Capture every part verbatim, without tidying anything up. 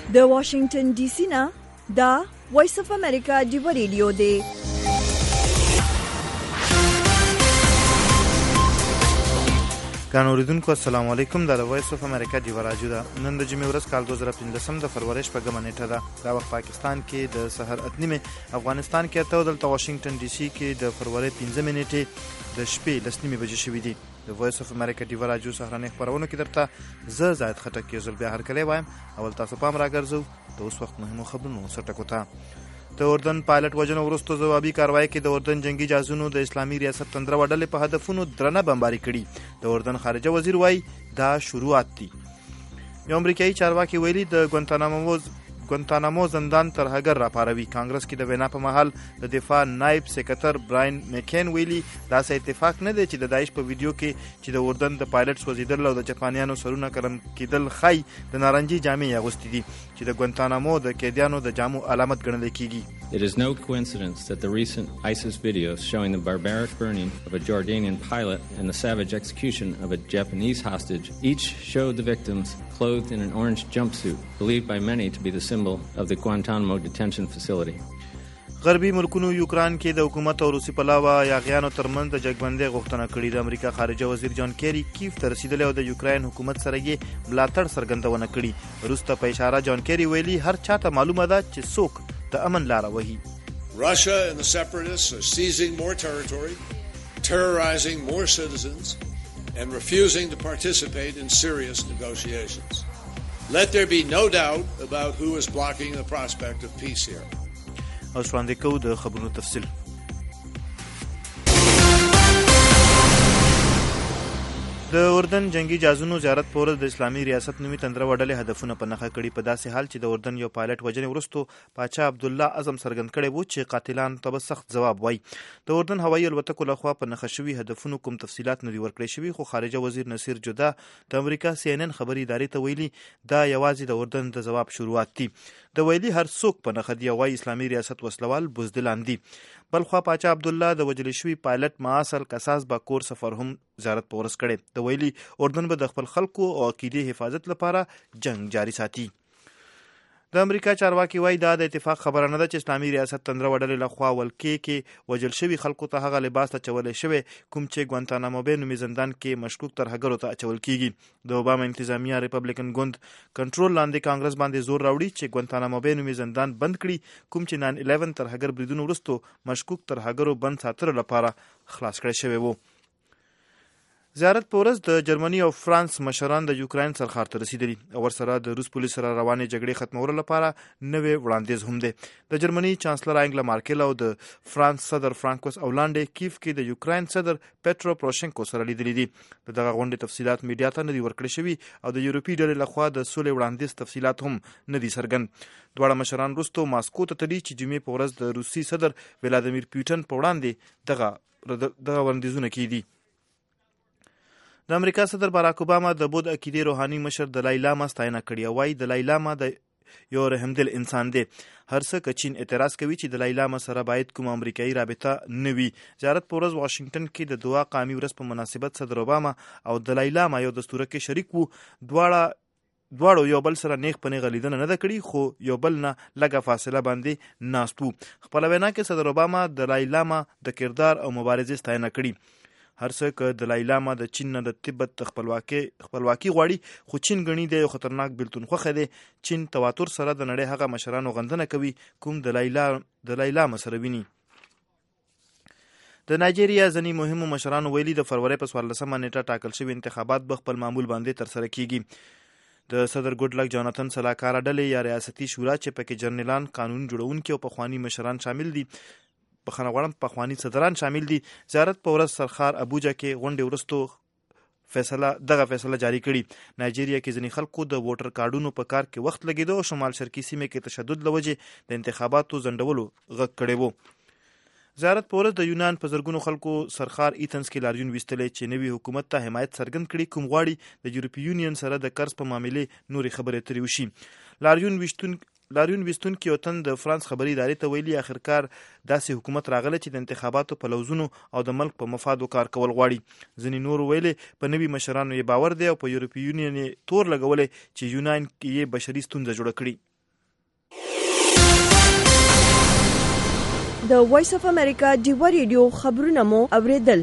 د واشنگټن ډي سي نه دا وایس اف امریکا ډیو ریډیو دی. ګرانو اوریدونکو السلام علیکم. دا د وایس اف امریکا ډیو راډیو ده. نن د جمعې ورځ کال دوه زره پنځلسم د فروری شپږمه نیټه ده. دا وخت پاکستان کې د سحر اته نیمه، افغانستان کې اته، دلته واشنگټن ډي سي کې د فروری پنځمه نیټه د شپې لس نیمه بجې شوې دي. د وایس اف امریکا ډیو راډیو سهارنۍ خپرونو کې درته زه زاید خټک یو ځل بیا هرکلی وایم. اول تاسو پام راګرځو د اوس وخت مهمو خبرونو سرټکو ته. د اردن پایلټ وژنو وروسته ځوابي کاروایی کې د اردن جنگي جهازونو د اسلامي ریاست تندره ډلې په هدفونو درنه بمباري کړي. د اردن خارجه وزیر وایي دا شروعات دي. یو امریکایي چارواکي ویلي د ګوانتانامو ګوانتانامو زندان ترهګر راپاروي. کانګرس کې د وینا په مهال د دفاع نائب سکرټر براین میکین ویلي داسې اتفاق نه دی چې د داعش په ویډیو کې چې د اردن د پایلټ سوځیدل او د جاپانیانو سرونه قلم کېدل ښایي د نارنجي جامې اغوستې دي چې د ګوانتانامو د قیدیانو د جامو علامت ګڼل کېږي. It is no coincidence that the recent ISIS videos showing the barbaric burning of a Jordanian pilot and the savage execution of a Japanese hostage each showed the victims clothed in an orange jumpsuit, believed by many to be the symbol of the Guantanamo detention facility. غربي ملکونو یوکران کې د حکومت او روسي پلاوه یاغیانو ترمنځ د جګبندۍ غوښتنه کړې. د امریکا خارجه وزیر جان کیری کیف ته رسیدلی او د یوکراین حکومت سره یې ملاتړ څرګندونه کړې. وروسته په اشاره جان کیری ویلي هر چاته معلومه ده چې څوک د امن لاره وهي. Russia and the separatists are seizing more territory, terrorizing more citizens, and refusing to participate in serious negotiations. Let there be no doubt about who is blocking the prospect of peace here. اوس وړاندې کوو د خبرونو تفصیل. د اردن جنگي جهازونو زیارت په ورځ د اسلامي ریاست نومي تندره ډلې هدفونه په نښه کړي. په داسې حال چې د اردن یو پایلټ وژنې وروسته پاچا عبدالله اعظم څرګند کړی و چې قاتلانو ته به سخت ځواب وایي. د اردن هوایي الوتکو لخوا په نښه شوي هدفونو کوم تفصیلات نه دي ورکړی شوي، خو خارجه وزیر نصیر جودا د امریکا سی ان ان خبري ادارې ته ویلي دا یوازې د اردن د ځواب شروعات دي. د ویلي هر څوک په نښه دی وایي اسلامي ریاست وسلوال بزدلان دي. بلخوا پاچا عبدالله د وجل شوي پایلټ معاصل کساس باکور سفر هم زیارت په ورځ کړی. د ویلي اردن به د خپل خلکو او عقیدې حفاظت لپاره جنگ جاری ساتي. د امریکا چارواکي وایي دا د اتفاق خبره نه ده چې اسلامي ریاست تندره ډلې لخوا ولکې کې وجل شوي خلکو ته هغه لباس اچولی شوی کوم چې ګوانتانامو بې نومي زندان کې مشکوک ترهګرو ته اچول کېږي. د اوباما انتظامیه ریپبلیکن ګوند کنټرول لاندې کانګرس باندې زور راوړي چې ګوانتانامو بې نومي زندان بند کړي کوم چې ناین الیون ترهګر بریدونو وروسته مشکوک ترهګرو بند ساتلو لپاره خلاص کړی شوی و. زیارت په ورځ د جرمني او فرانس مشران د یوکراین سرخار ته رسیدلي او ورسره د روس پولیس سره روانې جګړې ختمولو لپاره نوې وړاندیز هم دی. د جرمني چانسلر انګلا مارکل او د فرانس صدر فرانکوس اولاندې کیف کې د یوکراین صدر پټرو پروشنکو سره لیدلي دي. د دغه غونډې تفصیلات میډیا ته نه دي ورکړل شوي او د یورپي ډلې لخوا د سولې وړاندیز تفصیلات هم نه دي څرګند. دواړه مشران وروسته ماسکو ته تللي چې جمعې په ورځ د روسي صدر ولادیمیر پوتین په وړاندې دغه دغه وړاندیزونه کېدي. د امریکا صدر باراک اوباما د بود عقیدې روحاني مشر دلای لاما ستاینه کړې او وایي دلای لاما د یو رحمدل انسان دی. هر څه که چین اعتراض کوي چې دلای لاما سره باید کوم امریکایي رابطه نه وي. زیارت په ورځ واشنگټن کې د دعا قامي ورځ په مناسبت صدر اوباما او دلای لاما یو دستوره کې شریک وو. دواړه دواړو یو بل سره نیغ په نیغه لیدنه نه ده کړې خو یو بل نه لږه فاصله باندې ناست وو. خپله وینا کې صدر اوباما دلای لاما د کردار او مبارزې ستاینه کړي. هر څه که دلای لاما د چین نه د تبت خپلواکي خپلواکي غواړي خو چین ګڼي دی یو خطرناک بیلتون خوښه دی. چین تواتر سره د نړۍ هغه مشرانو غندنه کوي کوم دلای لاما سره ویني. د نایجیریا ځینې مهمو مشرانو ویلي د فروری په څوارلسمه نیټه ټاکل شوي انتخابات به خپل معمول باندې ترسره کیږي. د صدر ګډلک جاناتن سلاکاره ډلې یا ریاستي شورا چې پکې جنرالان، قانون جوړونکي او پخواني مشران شامل دي بخښنه غواړم پخواني صدران شامل دي زیارت په ورځ سرخار ابوجا کې غونډې وروسته فیصله دغه فیصله جاری کړي. نایجیریا کې ځینې خلکو د ووټر کارډونو په کار کې وخت لګېدو او شمال شرقي سیمې کې تشدد له وجې د انتخاباتو ځنډولو غږ کړی و. زیارت په ورځ د یونان په زرګونو خلکو سرخار ایتنز کې لاریون ویستلی چې نوي حکومت ته حمایت څرګند کړي کوم غواړي د یورپي یونین سره د قرض په معاملې نورې خبرې اترې وشي. لاریون ویشتون لاریون ویستونکي یو تن د فرانس خبري ادارې ته ویلي آخرکار داسې حکومت راغلی چې د انتخاباتو په لوزونو او د ملک په مفادو کار کول غواړي. ځینې نور ویلي په نوي مشرانو یې باور دی او په یورپي یونین یې تور لګولی چې یونان کې یې بشري ستونزه جوړه کړي. د وایس اف امریکا ډیوا ریډیو خبرونه مو اوریدل.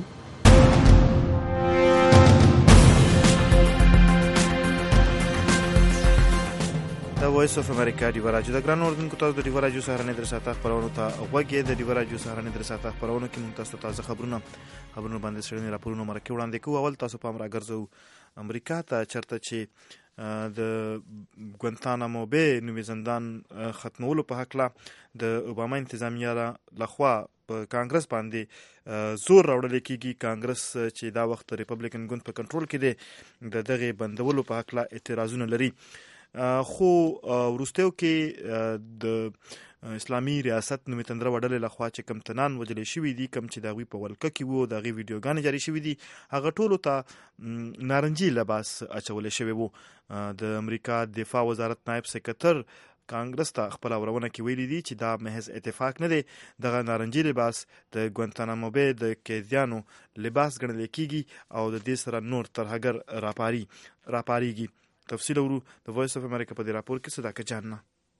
د وایس اف امریکا ډیوا راډیو د ګران اوردونکو تاسو د ډیوا راډیو سهارنې در ساته خبرونه ته غوږی د ډیوا راډیو سهارنې در ساته خبرونه کې مونږ تاسو تازه خبرونه خبرونه باندې سړنی راپورونه مرکه وړاندې کوو. اول تاسو په امر راګرځو امریکا ته چرته چې د ګوانتانامو بے نومي زندان ختمولو په حق د اوباما انتظامیه لخوا په کانګرس باندې زور راوړل کېږي. کانګرس چې دا وخت ریپبلیکن ګوند په کنټرول کې دی د دغه بندولو په حق اعتراضونه لري. خو وروستیو کې د اسلامي ریاست نومي تندره وډلې لخوا چې کم تنان وجلې شوي دي، کم چې د هغوی په ولکه کې وو، د هغې ویډیوګانې جاري شوي دي، هغه ټولو ته نارنجي لباس اچولی شوی وو. د امریکا دفاع وزارت نایب سکرتر کانګرس ته خپل اورونه کې ویلي دي چې دا محض اتفاق نه دی، دغه نارنجي لباس د ګوانتانامو بے د قیدیانو لباس ګڼل کېږي او د دې سره نور ترهګر راپاري راپاریږي. تفصیل ورو د وایس اف امریکا په دې راپور کې صداقت جاننا.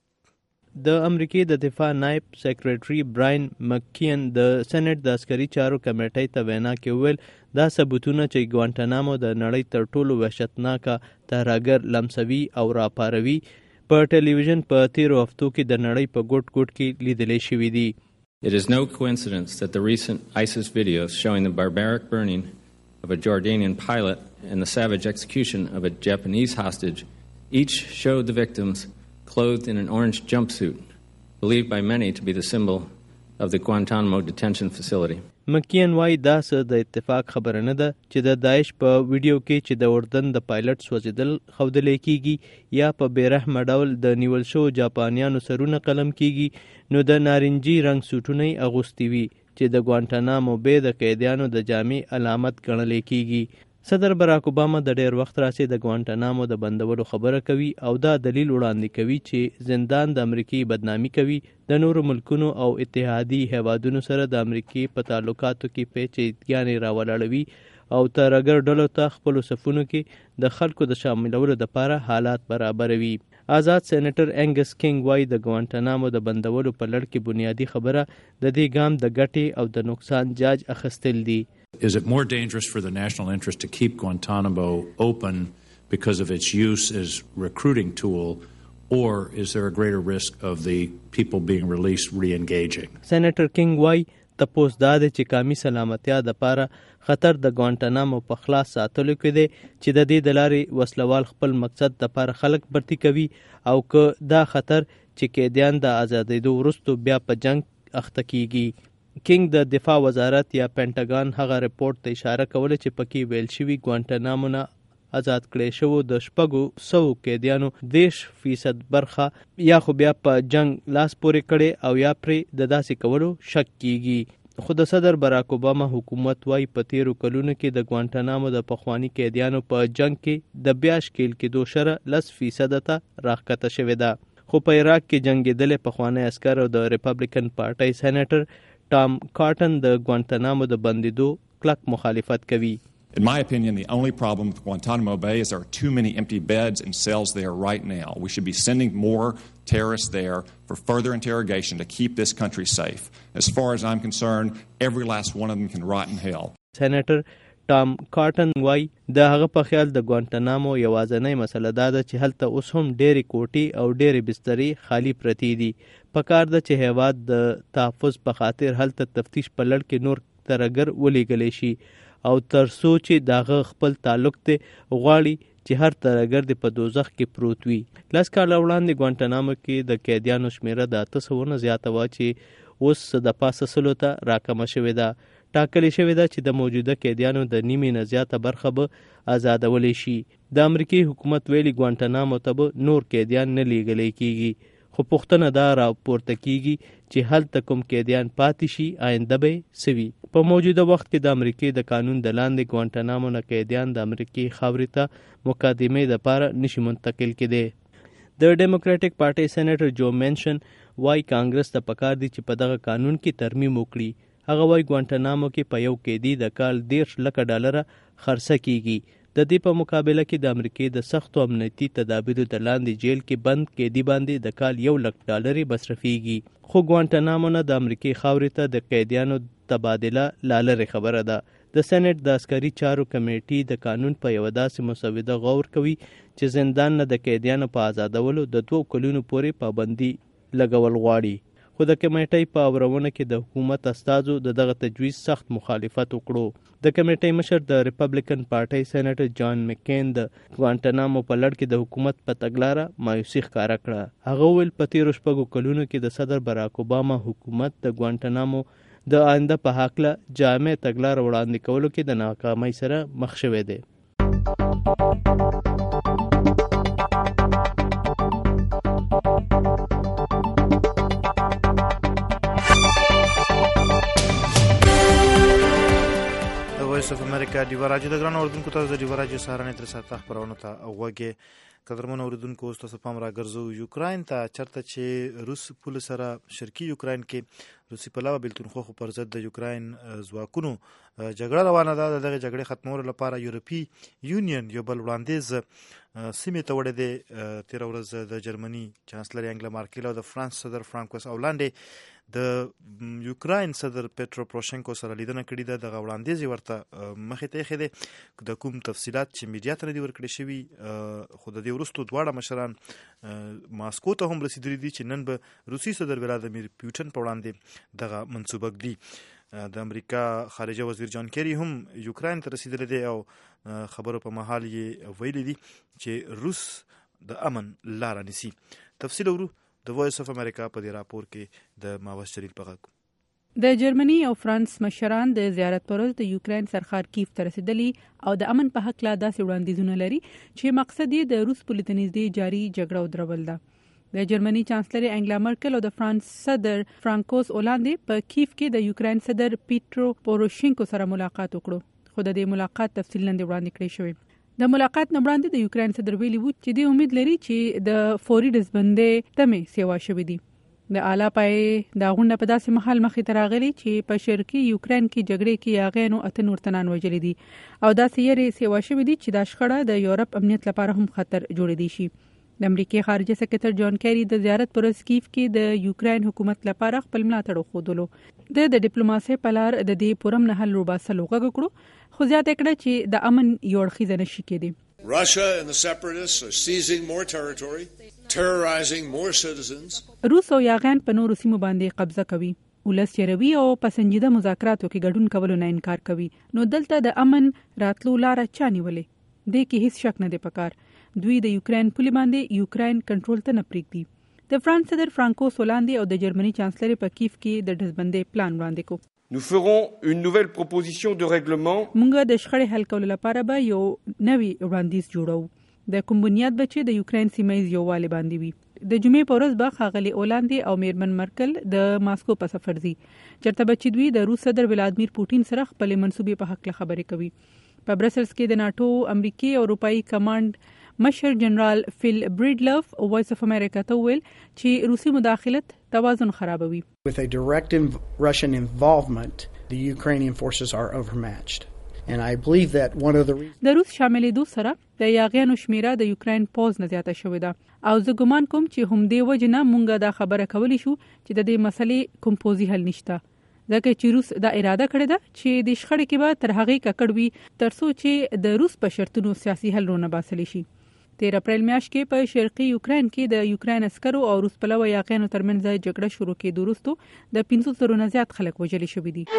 د امریکې د دفاع نایب سیکریټري براین مکین د سېنات د عسکري چارو کمیټې ته وینا کې وویل دا ثبوتونه چې ګوانتانامو د نړۍ تر ټولو وحشتناکه ترهګر لمسوي او راپاروي په ټلویزیون په تیرو هفتو کې د نړۍ په ګوټ ګوټ کې لیدلی شوي دي. It is no coincidence that the recent ISIS videos showing the barbaric burning of a Jordanian pilot and the savage execution of a Japanese hostage each showed the victims clothed in an orange jumpsuit, believed by many to be the symbol of the Guantanamo detention facility. مکین وای دا څه د اتفاق خبره نه ده چې د داعش په ویډیو کې چې د اردن د پایلټ سوځېدل ښودلی کېږي یا په بېرحمه ډول د نیول شوو جاپانیانو سرونه قلم کېږي نو د نارنجي رنګ سوټونه یې اغوستي وي چې د ګوانتانامو بے د قیدیانو د جامې علامت ګڼلی کېږي. صدر براک اوباما د ډېر وخت راځي د ګوانتانامو د بندولو خبره کوي او دا دلیل وړاندې کوي چې زندان د امریکې بدنامي کوي، د نورو ملکونو او اتحادي هیوادونو سره د امریکې په تعلقاتو کې پیچیدګیانې راولاړوي او ترهګر ډلو ته خپلو صفونو کې د خلکو د شاملولو دپاره حالات برابروي. آزاد سینیټر انګس کینګ وای د ګوانتانامو د بندولو په لړ کې بنیادي خبره د دې ګام د ګټې او د نقصان جاج اخیستل دي. Is it more dangerous for the national interest to keep Guantanamo open because of its use as recruiting tool, or is there a greater risk of the people being released re-engaging? Senator King وای تپوس دا دی چې قومي سلامتیا دپاره خطر د ګوانتانامو په خلاص ساتلو کې دی چې د دې د لارې وسلوال خپل مقصد دپاره خلک برتي کوي او که دا خطر چې قیدیان د ازادېدو وروستو بیا په جنگ اخته کیږي. کینګ د دفاع وزارت یا پینټاګان هغه رپورټ ته اشاره کوله چې پکې ویل شوي ګوانتانامو نه آزاد کړی شوو د شپږو سوو قیدیانو دېرش فیصد برخه یا خو بیا په جنگ لاس پورې کړی او یا پرې د داسې کولو شک کیږي. خو د صدر براک اوباما حکومت وای په تیرو کلونو کې د ګوانتانامو د پخواني قیدیانو په جنگ کې د بیا ښکیل کېدو شره لس فیصده ته راښکته شوې ده. خو په عراق کې جنګېدلې پخوانی عسکر او د ریپبلیکن پارټۍ سینیټر ټام کارټن د ګوانتانامو د بندیدو کلک مخالفت کوي. In my opinion, the only problem with Guantanamo Bay is there are too many empty beds and cells there right now. We should be sending more terrorists there for further interrogation to keep this country safe. As far as I'm concerned, every last one of them can rot in hell. Senator ټام کارټن وای د هغه په خیال د ګوانتانامو یوازنۍ مسله دا ده چې هلته اوس هم ډېرې کوټې او ډېرې بسترې خالی پرتې دي. پکار ده چې هیواد د تحفظ په خاطر هلته تفتیش په لړ کې نور ترهګر ولیږلی شي او تر څو چې د هغه خپل تعلق دی غواړي چې هر ترهګر د په دوزخ کې پروت وي. لس کاله وړاندې ګوانتانامو کې د قیدیانو شمیره د اته سوه نه زیاته وه چې اوس د پاسه سلو ته راکمه شوې ده. ټاکلې شوې ده چې د موجوده قیدیانو د نیمې نه زیاته برخه به آزادولی شي. د امریکې حکومت ویلي ګوانتانامو ته به نور قیدیان نه لیږلی کېږي، خو پوښتنه دا راپورته کېږي چې هلته کوم قیدیان پاتې شي آینده به څه وي. په موجوده وخت کې د امریکې د قانون د لاندې ګوانتانامو نه قیدیان د امریکې خاورې ته مقدمې دپاره نشي منتقل کېدی. د ډیموکراټک پارټۍ سینیټر جو مینشن وای کانګرس ته پکار دي چې په دغه قانون کې ترمیم وکړي. هغه وای ګوانتانامو کې په یو قیدي د کال دېرش لکه ډالره خرڅه کیږي. د دې په مقابله کې د امریکې د سختو امنیتي تدابیرو د لاندې جیل کې بند قیدي باندې د کال یو لک ډالرې مصرفیږي. خو ګوانټانامو نه د امریکې خاورې ته د قیدیانو تبادله لا لرې خبره ده. د سېنات د عسکري چارو کمیټې د قانون په یوه داسې مسوده غور کوي چې زندان نه د قیدیانو په آزادولو د دوو کلونو پورې پابندي لګول غواړي. خو د کمیټۍ په اورونه کې د حکومت استازو د دغه تجویز سخت مخالفت وکړو. د کمیټۍ مشر د ریپبلیکن پارټۍ سېنیټر جان مکین د ګوانټانامو په لړ کې د حکومت په تګلاره مایوسي ښکاره کړه. هغه وویل په تېرو شپږو کلونو کې د صدر براک اوباما حکومت د ګوانټانامو د آینده په هکله جامع تګلاره وړاندې کولو کې د ناکامۍ سره مخ شوی دی. وایس اف امریکا ډیوه راډیو د ګرانو اوریدونکو تاسو د ډیوه راډیو سهارنۍ تر ساعته خپرونو ته غوږ قدرمنو اوریدونکو اوس تاسو پام راګرځو یوکراین ته چرته چې روس پول سره شرقي یوکراین کې روسي پلاوه بیلتونخوا پر ضد د یوکراین ځواکونو جګړه روانه ده. دغه جګړې ختمولو لپاره یورپي یونین یو بل وړاندیز سیمې ته وړی دی. تېره ورځ د جرمني چانسلر انګلا مارکل او د فرانس صدر فرانکوس اولاندې د یوکراین صدر پیټرو پروشنکو سره لیدنه کړې ده. دغه وړاندیز یې ورته مخې ته ایښی دی. د کوم تفصیلات چې میډیا ته نه دي ورکړی شوي، خو د دې وروستو دواړه مشران ماسکو ته هم رسېدلي دي چې نن به روسي صدر ولادیمیر پوټین په وړاندې دغه منصوبه ږدي. د امریکا خارجه وزیر جان کیری هم یوکراین ته رسېدلی دی او خبرو په مهال یې ویلي دي چې روس د امن لاره نیسي. تفصیل ورو د وایس اف امریکا په دې راپور کې د ماوس جلیل په غږ. د جرمني او فرانس مشران د زیارت پر ورځ د یوکراین سرخار کیف ته رسیدلي او د امن په حق لا داسې وړاندیزونه لري چې مقصد یې د روس په لیدو نږدې جاري جګړه ودرول ده. د جرمني چانسلر انګلا مرکل او د فرانس صدر فرانکوس اولاندې په کیف کې د یوکراین صدر پیټرو پوروشینکو سره ملاقات وکړو. خو د دې ملاقات تفصیل لاندې وړاندې کړی شوی. د ملاقات نه وړاندې د یوکراین صدر ویلي وو چې د امید لري چې د فوري ډزبندۍ تمې سیوا شوې دي. د اعلی پای د غونډه په داسې مهال مخې ته راغلي چې په شرقي یوکراین کې جګړې کې یاغینو اتن ورتنان وجلي دي او داسې یې سیوا شوې دي چې دا شخړه د یورپ امنیت لپاره هم خطر جوړېدی شي. د امریکای خارجه سکرټر جان کیری د زیارت پر ورځ کیف کې د یوکراین حکومت لپاره خپل ملاتړ وښودلو. د د ډیپلوماسۍ په لار د دې پرم نه حل وباسلو غږ کړو، خو زیاته کړه چې د امن یو اړخیزه نشي کېدی. Russia and the separatists are seizing more territory, terrorizing more citizens. روس او یاغان په نورو سیمو باندې قبضه کوي. ولس چروي او پسنجیده مذاکراتو کې ګډون کولو نه انکار کوي. نو دلته د امن راتلو لار چاني ولې؟ د کې هیڅ شک نه دی پکار. دوی د یوکراین پولې باندې یوکراین کنټرول ته نه پریږدي. د فرانس صدر فرانکوس اولاندې او د جرمني چانسلر په کیف کې د ډزبندۍ پلان وړاندې کو. Nous ferons une nouvelle proposition de règlement. موږ د شخړې حل کولو لپاره به یو نوی وړاندیز جوړو. د کوم بنیاد به چې د یوکراین سیمه یووالي باندې وي. د جمعې په ورځ به ښاغلي اولاندې او میرمن مرکل د ماسکو په سفر دي، چېرته به چې دوی د روس صدر ولادیمیر پوټین سره خپلې منصوبې په حق خبرې کوي. په برسلز کې د ناتو امریکای او اروپایي کمانډ مشر جنرال فیل بریډلف وایس اف امریکا ته ویل چې روسي مداخلت توازن خرابوي. With a direct inv- Russian involvement, the Ukrainian forces are overmatched. And I believe that one of the reasons د روس شاملېدو سره د یاغیانو شمیره د یوکراین پوز نه زیاته شوې ده او زه ګمان کوم چې هم دې وجه نه مونږ دا خبره کولی شو چې د دې مسلې کوم پوزي حل نشته، ځکه چې روس دا اراده کړې ده چې د شخړې کې به تر هغې ککړ وي تر څو چې د روس په شرطونو سیاسي حل رونه باسلی شي. تیر اپریل میاشت کې په شرقي یوکراین کې د یوکراین عسکرو او روس پلوه یاغیانو ترمنځ جګړه شروع کېدو وروسته د پنځوس زرو نه زیات خلک وژل شوي دي.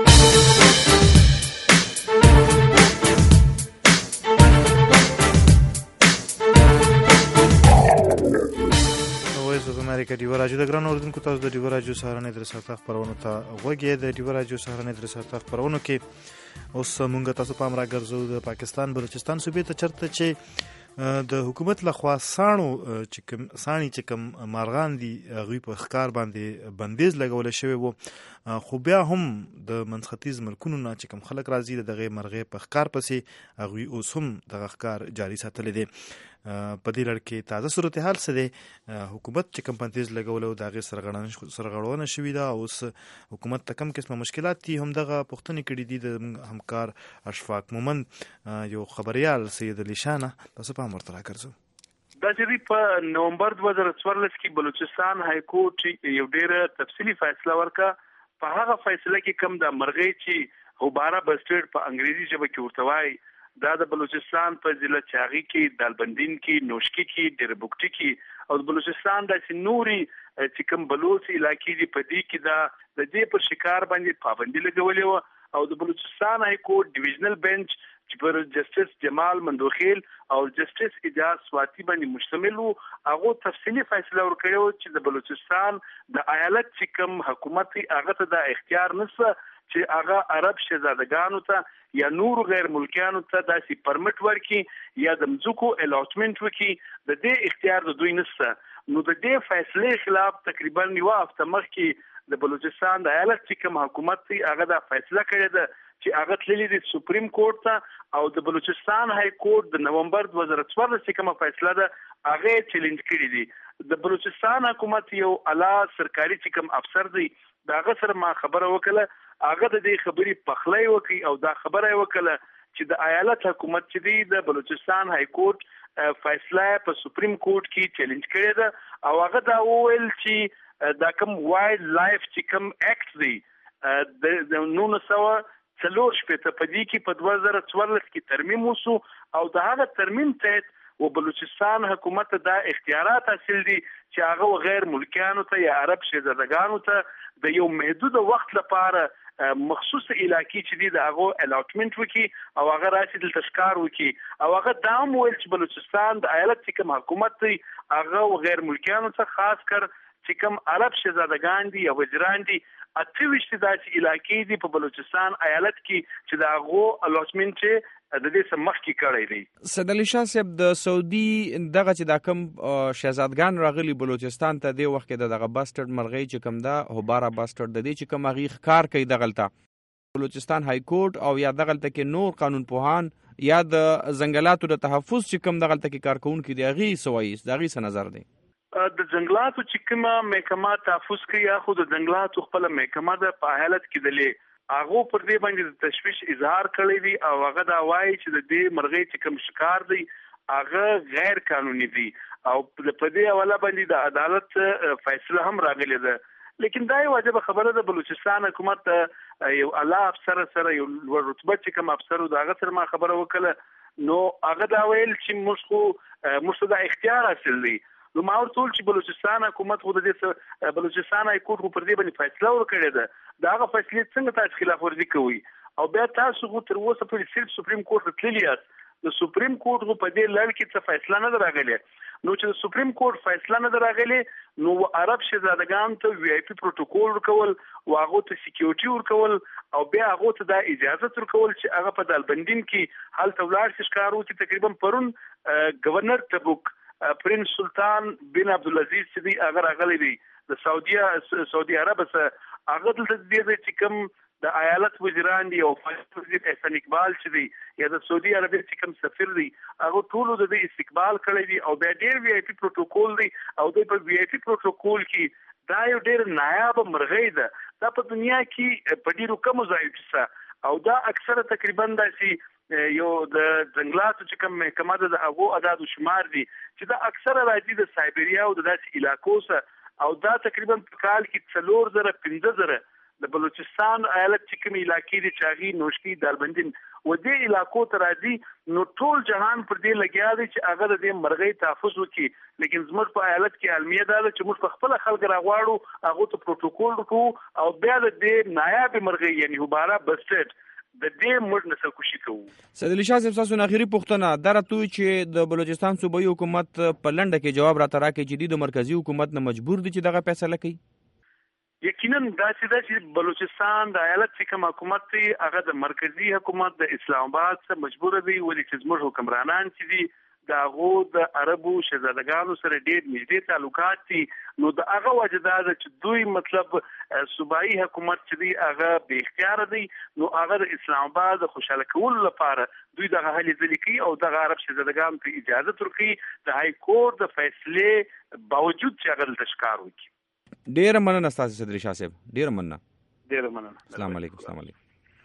وایس اف امریکا ډیوه راډیو د ګرانو اوریدونکو تاسو د ډیوه راډیو سهارنۍ درې ساعته خپرونو ته غوږ یې. د ډیوه راډیو سهارنۍ درې ساعته خپرونو کې اوس مونږ تاسو پام راګرځو د پاکستان بلوچستان صوبې ته، چېرته چې د حکومت لخوا ساڼو چې کوم ساڼې چې کوم مارغان دي هغوی په ښکار باندې بندیز لګولی شوی و، خو بیا هم د منځختیځ ملکونو نه چې کوم خلک راځي د دغې مرغۍ په ښکار پسې هغوی اوس هم دغه ښکار جاري ساتلی دی. په دې لړ کې تازه صورتحال څه دی؟ حکومت چې کوم بندیز لګولو د هغې سرغړونه شوې ده او اوس حکومت ته کوم قسمه مشکلات دي، همدغه پوښتنې کړي دي د همکار اشفاق مومند یو خبریال سید علي شاه نه. تاسو پام ورته راګرځو. دا چې په نومبر دوه زره څوارلس کې بلوچستان های کورټ یو ډېره تفصیلي فیصله ورکړه. په هغه فیصله کې کوم د مرغۍ چې غباره بسټرډ په انګریزي ژبه کې ورته وایي، دا د بلوچستان په ضلع چاغي کې، دالبندین کې، نوشکی کې، ډیربوکټي کې او د بلوچستان د نوري چې کوم بلوچ علاقې دي په دې کې دا د دې پر شکار باندې پابندي لګولې و او د بلوچستان های کورټ ډیویژنل بنچ چې پر جسټس جمال مندوخیل او جسټس اجاز سواتی باندې مشتمل وو، هغه تفصیلی فیصله ورکړو چې د بلوچستان د ایالت چې کوم حکومت هغه ته د اختیار نشته چې هغه عرب شهزادګانو ته یا نور غیر ملکیانو ته داسې پرمټ ورکړي یا د مځکو الاټمنټ وکړي، د دې اختیار د دوی نشته. نو د دې فیصلې خلاف تقریبا یو هفته مخکې د بلوچستان د ایالت چې کوم حکومت دی هغه دا فیصله کړې ده چې هغه تللی دی سپریم کورټ ته او د بلوچستان های کورټ د نومبر دوه زره څوارلس چې کومه فیصله ده هغه چیلنج کړی دی. د بلوچستان حکومت یو اعلی سرکاري چې کوم افسر دی دا هغه سره ما خبره وکړه، هغه د دې خبرې پخلی وکړي او دا خبره وکړه چې د ایالت حکومت چې دی د بلوچستان های کورټ فیصله په سپریم کورټ کې چیلنج کړی ده او هغه دا وویل چې دا کوم وایلډ لایف چې کوم اکټ دی د نولس سوه څلور شپېته په دې کې په دوه زره څوارلس کې ترمیم وشو او د هغه ترمیم تحت و بلوچستان حکومت دا اختیارات حاصل دي چې هغه غیر ملکیانو ته یا عرب شهزادګانو ته د یو محدود وخت لپاره مخصوص علاقې چې دي د هغه الاټمنټ وکړي او هغه راشي دلته ښکار وکړي او هغه دا هم ویل چې بلوچستان د ایالت چې کوم حکومت دی هغه غیر ملکیانو ته خاص کر چې کوم عرب شهزادګان دي یا وزیران دي اته وشت داسې علاقې دي په بلوچستان ایالت کې چې د هغه الاټمنټ چې د دې سم مخ کې کړی دی. سید علي شاه صاحب د سعودي دغه چې دا کوم شهزادګان راغلي بلوچستان ته د وخت کې دغه باسټرډ مرغۍ چې کوم دا هوبارا باسټرډ د دې چې کوم غي ښکار کوي دغلته بلوچستان های کورټ او یا دغلته کې نور قانون پوهان یا د ځنګلاتو د تحفظ چې کوم دغلته کې کارکونکو دی غي سوایس دغه څه نظر دی؟ د جنگلاتو چې کومه محکمه تحفظ کوي یا خو د جنگلاتو خپل محکمه د په حالت کې دلې هغه پر دې باندې د تشویش اظهار کړی دی او هغه دا وایي چې د دې مرغۍ چې کوم شکار دی هغه غیر قانوني دی او په دې حواله باندې د عدالت فیصله هم راغلی ده. لیکن دا یو واجب خبره ده، بلوچستان حکومت یو اعلی افسر سره یو رتبه چې کوم افسر د هغه سره ما خبره وکړه نو هغه دا ویل چې موږ خو موږ د اختیار حاصل دی. نو ما ورته وویل چې بلوچستان حکومت خو د دې بلوچستان های کورټ پر دې باندې فیصله ورکړې ده، د هغه فیصلې څنګه تاسو خلاف ورزي کوئ او بیا تاسو خو تر اوسه پورې صرف سپریم کورټ ته تللی یاست، د سپریم کورټ خو په دې لړ کې څه فیصله نه ده راغلې. نو چې د سپریم کورټ فیصله نه ده راغلې نو عرب شهزادګان ته وی آی پی پروتوکول ورکول او هغه ته سکیورټي ورکول او بیا هغه ته دا اجازه ورکول چې هغه په دالبندین کې حالت ولاړ شي ښکار وکړي. تقریبا پرون گورنر تبوک پرنس سلطان بن عبدالعزیز چې دی هغه راغلی دی د سعودي سعودي عرب سره هغه دلته دې چې کوم د ایالت وزیران دی او فایده وزیر احسان اقبال چې دی یا د سعودي عربستان چې کوم سفیر دی هغه ټول د دې استقبال کړی دی او بیا ډېر وی آی پی پروتوکول دی او د وی آی پی پروتوکول کې دا یو ډېر نایاب مرغۍ ده. دا په دنیا کې په ډېرو کمو ځایو کې او دا اکثره تقریبا داسې یو د جنگلاتو چې کوم محکمه ده د هغو عدد و شمار دي چې دا اکثره راځي د سایبریا او د داسې علاقو څخه او دا تقریبا په کال کې څلور زره پنځه زره د بلوچستان ایالت چې کوم علاقې دي چاغي نوشکی دالبندین و دې علاقو ته راځي نو ټول جهان پر دې لګیا دی چې هغه د دې مرغۍ تحفظ وکړي. لیکن زموږ په ایالت کې علمیه ده چې موږ په خپل خلک راغواړو هغه ته پروتوکول وکړو او بیا د دې نایاب مرغۍ یعنی هوبارا بسټرډ د دې موږ نسل کوشي کوو. سید علي شاه صاحب تاسو اخیری پوښتنه درته چې د بلوچستان صوبایي حکومت په لنډه کې جواب راته راکړي چې د مرکزی حکومت نه مجبور دي چې دغه فیصله کوي. یقینا دا چې د بلوچستان د ایالت چې کوم حکومت دی هغه د مرکزی حکومت د اسلام آباد څخه مجبور دی ولې چې زموږ حکمرانان چې دي د هغو د عربو شهزادګانو سره ډېر نږدې تعلقات دي، نو د هغه وجه دا ده چې دوی مطلب صوبایي حکومت چې دی هغه بې اختیاره دی، نو هغه د اسلام آباد د خوشحاله کولو لپاره دوی دغه هلې ځلې کوي او دغه عرب شهزادګانو ته اجازه ورکوي د های کورټ د فیصلې باوجود چې هغه دلته ښکار وکړي. ډېره مننه ستاسو صدري شاه صاحب، ډېره مننه. ډېره مننه. السلام علیکم. السلام علیکم.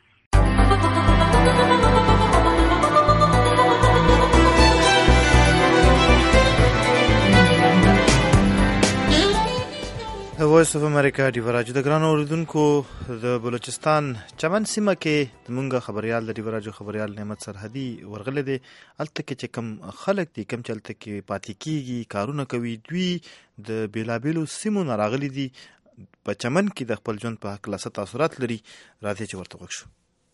د وایس اف امریکا ډیو راجو د ګرانو اوریدونکو د بلوچستان چمن سیمه کې زمونږ خبريال د ډیو راجو خبريال نعمت سرحدي ورغله دي الته کې چې کم خلک دي کم چلته کې پاتې کیږي کارونه کوي دوی د بیلابیلو سیمو راغلي دي په چمن کې د خپل ژوند په حق له تاثیرات لري راځي چې ورته وښو.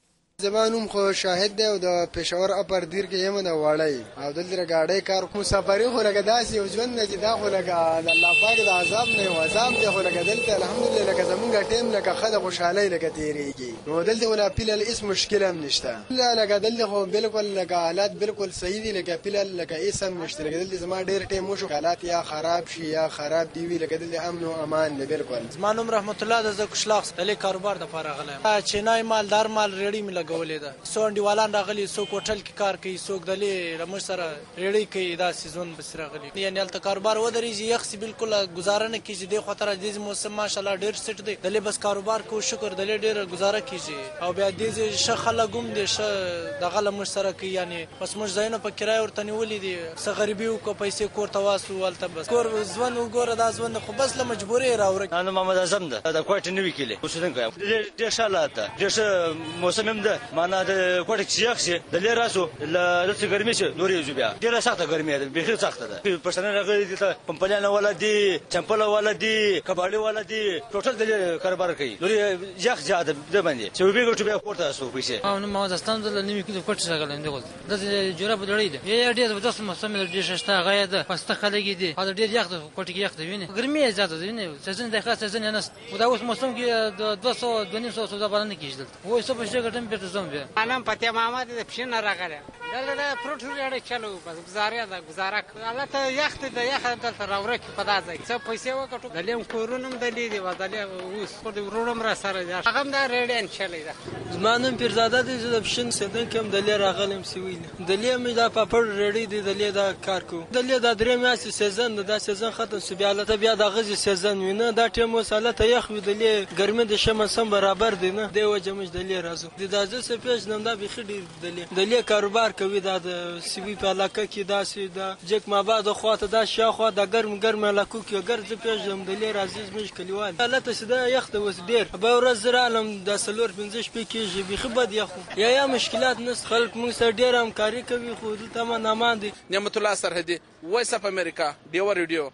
زمانوم خو شاهد دی او د پېښور اپر دیر کې یم د وړای او دلته غاډې کار کوم سفرې خو لګا داسې او ژوند نه چې دا خو لګا د الله پاک د عذاب نه او عذاب دی خو لګا دلته الحمدلله لکه زمونږ ټیم لکه خد خوشحالي لکه تیریږي نو دلته ولا پیل اسم مشکل هم نشته لا لګا دلته خو بالکل لګا حالات بالکل صحیح دي لکه پیل لکه اسم نشته لګا دلته زما ډیر ټیم مو شو حالات یا خراب شي یا خراب دی وی لګا دلته امن او امان دی بالکل. زمانوم رحمت الله د زکشلاخ تل کاروبار د پاره غلم چینای مالدار مال ریډي می لګولې ده سونډي والان راغلي سو کوټل کې کار کوي سوق دلې رمش سره ریډي کوي دا سیزون بس راغلي یعنی الته کاروبار ودرېږي یخ بالکل گزاره نه کیږي د خطر د موسم ماشالله ډیر سټ دی دلې بس کاروبار کو شکر دلې ډیر گزاره کیږي او بیا دې شخه لګوم دې ش د غل مش سره کوي یعنی بس مش زینو په کرای ورته نیولې دي څه غریبي او کو پیسې کور تواسو ولته بس کور ځوان وګوره دا ځوان خو بس له مجبورې راوړي. انا محمد اعظم ده د کوټ نیوي کله وسدن کوي ډیر شالات ډیر موسم هم ده معنا کوټ کې یخ د لراسو ل دغه ګرمي شه نورې زوبیا ډیره سخته ګرمي ده بخیر سخته ده پښتنه راغلي دي پمپلان ولا دي چمپل ولا دي کباړي ولا دي ټوټل د کاروبار کوي نورې یخ زیاده ده باندې چې وبې ګټو بیا کوټه سو پیسې او نو ما ځستان د نیمه کې کوټه راغلم دغه د جوړه بدړې ده یا ډیر د تاسو موسم د ډیر شته غیا ده پسته خلګي دي دا ډیر یخ ده کوټه کې یخ ده ویني ګرمي زیاده ده ویني سزن د خاص سزن نه او دا اوس موسم کې د دوه سوه دوه سوه سودا باندې کېږي وای څه په شي ګټم په تاسو بیا انا پته ماما د پښین راغله دلته پروت لري چلو بس گزاریا دا گزاره الله ته یخت د یخ دلته راوړه کې پدا ځای څه پیسې وکټو دلیم کورونم دلی دی ودلې اوس په دې ورورم را سره دا هغه دا ریډن چلی دا زمانم پیرزاده دې د پښین سدن کوم دلې راغلم سی ویل دلې مې دا پاپړ ریډي دی دلې دا کار کو دلې دا درې میاشتې سیزن دا سیزن ختم سو بیا له بیا د غزي سیزن وینه دا ټیم وساله ته یخ وی دلې ګرمه د شمن سم برابر دی نه دی وجه مش دلې راځو د دازه سپېش نم دا بخې دی دلې دلې کاروبار کوي دا د سی وی په علاقه کې دا سی دا جک ما بعد خواته دا شاخه دا ګرم ګرم علاقه کې ګرځ پېژم دلې راځي مش کلیوال حالت سده یخ د وس ډیر به ورځ زرالم د سلور پنځه شپې کېږي بخې بد یخو یا یا مشکلات نس خلک موږ سره ډیر همکاري کوي خو دلته ما نامان دي. نعمت الله سرحدي وایس اف امریکا ډیو ریډیو.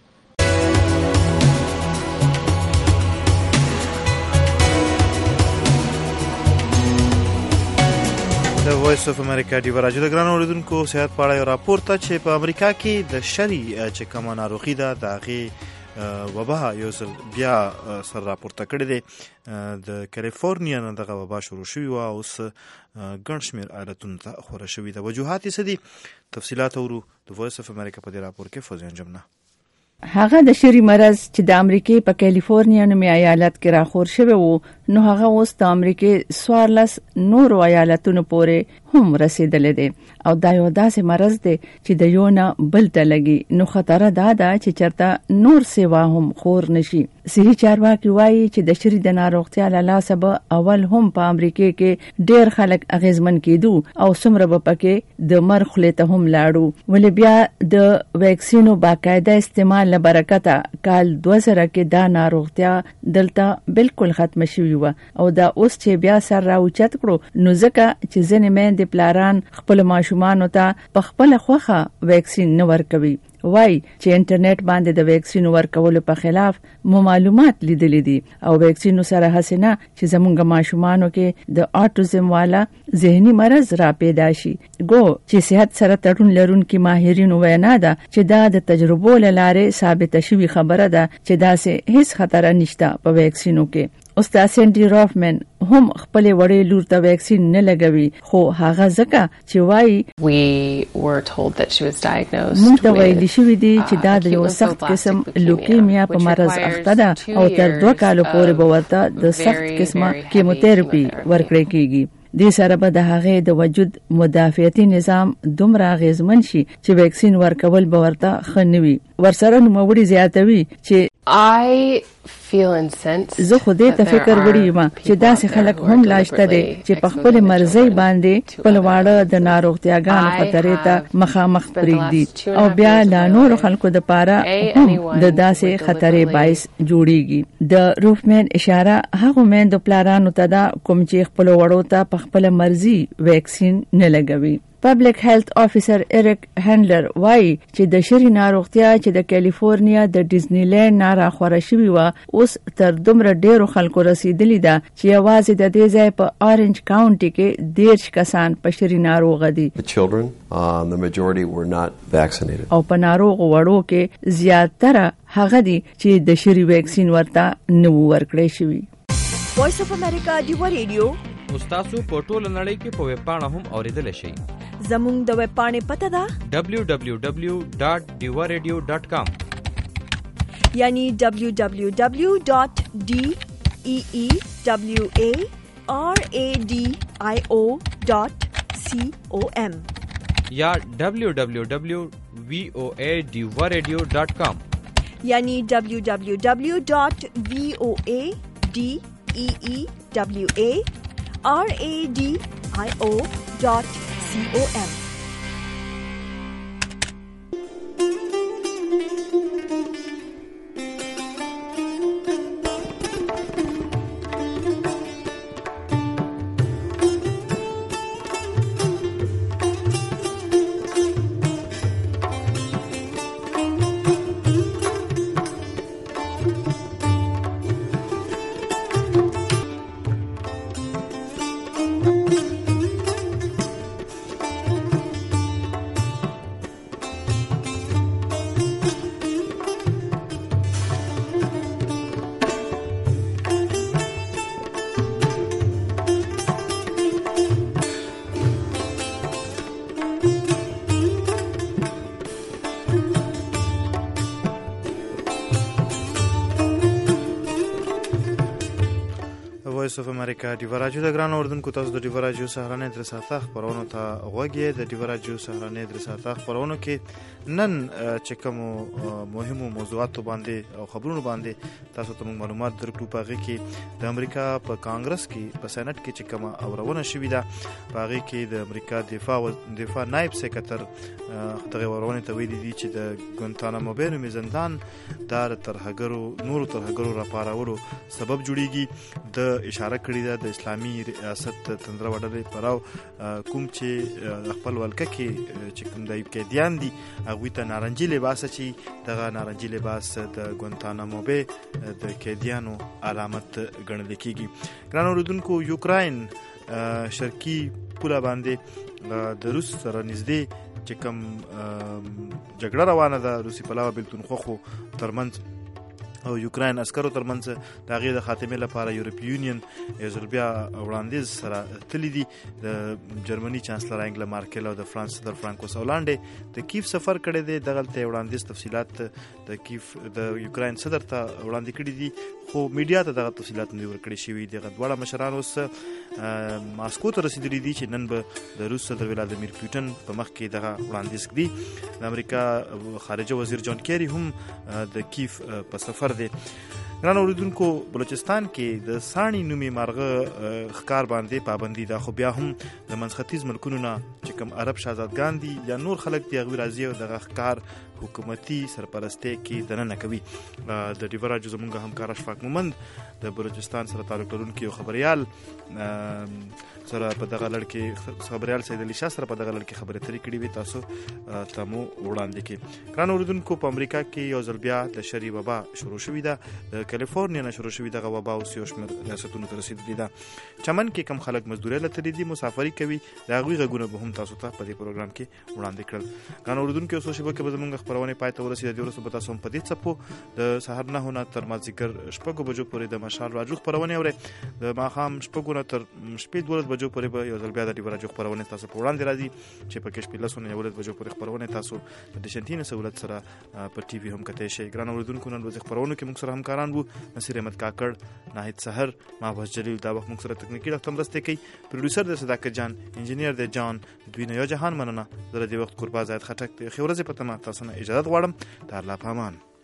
د وایس اف امریکا ډیو راجو د ګران اوریدونکو صحت په اړه راپور ته چې په امریکا کې د شری چې کومه ناروغي ده د هغې وبا یو ځل بیا سر راپورته کړی دی د کالیفورنیا نه دغه وبا شروع شوي وه اوس ګڼ شمېر ایالتونو ته خوره شوي ده. وجوهات یې څه دي تفصیلات اورو د وایس اف امریکا په دې راپور کې فوزیان جمنه. هغه د شری مرض چې د امریکای په کالیفورنیا نومي ایالت کې راخور شوی وو نو هغه اوس د امریکای سوارلس نورو ایالتونو پورې هم رسیدلی دی او دا یو داسې مرض دی چې د یو نه بل ته لګي نو خطر دا ده چې چرته نور سیوا هم خور نشي. صحي چارواکي وایي چې د شری د ناروغتیا له لاسه به اول هم په امریکای کې ډیر خلک اغیزمن کېدو او څومره به پکې د مرګ خولې ته هم لاړو ولې بیا د ویکسینو باقاعده استعمال له برکته کال دوه زره کې دا ناروغتیا دلته بالکل ختم شوې وه او دا اوس چې بیا سر راوچت کړو نو ځکه چې ځینې میندې پلاران خپل ماشومانو ته په خپله خوښه ویکسین نه ورکوي. وای چې انټرنیټ باندې د ویکسین ورکولو په خلاف مو معلومات لیدلې دي او ویکسین سره حسنه چې زمونږ ماشومانو کې د آټیزم والا ذهني مرض را پیدا شي ګو چې صحت سره تړون لرونکي ماهرین وینا ده چې دا د تجربو لاره ثابت شوی خبره ده چې دا سه هیڅ خطر نشته په ویکسینو کې استاد سینډي رافمن هم خپل وړې لور ته ویکسین نه لګوي خو هغه ځکه چې وایي we were told that she was diagnosed موږ ته ویل شوی دی چې دا د یو سخت قسم لوکیمیا په مرز اخته ده او تر دوه کالو پورې به ورته د سخت قسمه کیموتراپي ورکړل کیږي. دې سره به د هغې د وجود مدافعتي نظام دومره اغېزمن شي چې ویکسین ورکول به ورته ښه نه وي. ورسره نوموړي زیاتوي چې I feel incensed زه خو دې ته فکر وړی یم چې داسې خلک هم لاشته دي چې په خپل مرزي باندې خپل واړه د ناروغتیاګانو خطرې ته مخامخ پرېږدي او بیا لا نور خلکو د پاره د داسې خطرې باعث جوړیږي. د روفمن اشاره هغه مېندو پلارانو ته ده کوم چې خپل وړو ته په خپل مرزي ویکسین نه لګوي. پبلک هیلث افیسر ایرک هندلر وایي چې د شری ناروغتیا چې د کالیفورنیا د ډیزنی لینډ نه راخوره شوې وه اوس تر دومره ډیرو خلکو رسیدلې ده چې یوازې د دې ځای په اورنج کاونټي کې دیرش کسان په شری ناروغه دي. The children, um, the majority were not vaccinated. او په ناروغ وړو کې زیاتره هغه دي چې د شری ویکسین ورته نه ورکړی شوی. وایس اف امریکا دیوا ریډیو تاسو په ټوله نړۍ کې په ویب پاڼه هم اوریدل شئ. زموږ د ویب پاڼې پته ده دبلیو دبلیو دبلیو ډاٹ ډیوا ریډیو ډاٹ کام یعنی دبلیو دبلیو دبلیو ډاٹ ډی ای ای دبلیو ای آر ای ډی آی او ډاٹ سی او ایم یا دبلیو دبلیو دبلیو وی او ای ډیوا ریډیو ډاٹ کام یعنی دبلیو دبلیو دبلیو ډاٹ وی او ای ڈی ای ای ڈبلیو اے آر اے ڈی آئی او ڈاٹ سی او ایم. وایس اف امریکا دیوا راډیو د ګران اردوونکو تاسو د دیوا راډیو سهارنۍ درې ساعته خبرونو ته غوږ یې. د دیوا راډیو سهارنۍ درې ساعته خبرونو کې نن چې کوم مهمو موضوعاتو باندې او خبرونو باندې تاسو ته معلومات درکړو. په هغې کې د امریکا په کانګرس کې په سینټ کې چې کومه اورونه شوې ده په هغې کې د امریکا دفاع دفاع نایب سکرتر دغه اورونې ته ویلي دي چې د ګوانتانامو بې نومي زندان دا د ترهګرو نورو ترهګرو راپارولو سبب جوړیږي. د اشاره کړې ده د اسلامي ریاست تندره وډلې پراو کوم چې خپل ولکه کې چې کوم د قیدیان دي هغوی ته نارنجي لباس اچي. دغه نارنجي لباس د ګوانتانامو بې د قیدیانو علامت ګڼل کېږي. ګران اورېدونکو یوکراین شرقي پوله باندې د روس سره نږدې چې کوم جګړه روانه ده روسي پلاوه بېلتون خوښو ترمنځ او یوکراین عسکرو ترمنځ د هغې د خاتمې لپاره یورپي یونین یو ځل بیا وړاندیز سره تللی دي. د جرمني چانسلر انګلا مارکل او د فرانس صدر فرانکوس هولانډ د کیف سفر کړی دی. دغلته یې وړاندیز تفصیلات د کیف د یوکراین صدر ته وړاندې کړي دي خو میډیا ته دغه تفصیلات نه ورکړي شوي. دغه دواړه مشران اوس ماسکو ته رسېدلي دي چې نن به د روس صدر ولادیمیر پوټین په مخ کې دغه وړاندیز کړي. د امریکا خارجه وزیر جان کیری هم د کیف په سفر دی. ګران اورېدونکو بلوچستان کې د ساڼي نومي مارغه ښکار باندې پابندي ده خو بیا هم د منځختیځ ملکونو نه چې کوم عرب شهزادګان دي یا نور خلک دي هغوی راځي او دغه ښکار حکومتي سرپرستۍ کې دننه کوي. د ډیوا راډیو زموږ همکار اشفاق مومند د بلوچستان سره تعلق لرونکي یو خبریال سره په دغه لړ کې خبریال سید علي شاه سره په دغه لړ کې خبرې اترې کړې وې تاسو ته مو وړاندې کړې. ګران اورېدونکو په امریکا کې یو ځل بیا د شري وبا شروع شوې ده. د د کالیفورنیا نه شروع شوې دغه وبا اوس یو شمېر ریاستونو ته رسېدلې ده. چمن کې کم خلک مزدورۍ له تللي دي، مسافري کوي، د هغوی غږونه به هم تاسو ته په دې پروګرام کې وړاندې کړل. ګرانو اورېدونکو څو شېبو کې به زموږ خپرونې پای ته ورسېږي. د دې وروسته به تاسو هم په دې څپو د سهار نهو نه تر مازدیګر شپږو بجو پورې د مشال راډیو خپرونې اورئ. د ماښام شپږو نه تر شپې دولس بجو پورې به یو ځل بیا د ډیو راډیو خپرونې تاسو په وړاندې راځي چې په کې شپې لسو نه یولس بجو پورې خپرونې تاسو د ډیش انټینې سهولت سره په ټي وي هم کتلی شئ. ګرانو اورېدونکو نن ورځې خپرونو کې موږ سره همکاران وو نصیر احمد کاکړ، ناهید سحر، محبوس جلیل. دا وخت موږ سره تکنیکي ډاکټر مرستې کوي، پروډوسر د صداقت جان، انجینیر د جان. دوی نه یو جهان مننه. زه د دې وخت قربا زاید خټک د ښې ورځې په تمه تاسو نه اجازه غواړم. د الله په امان.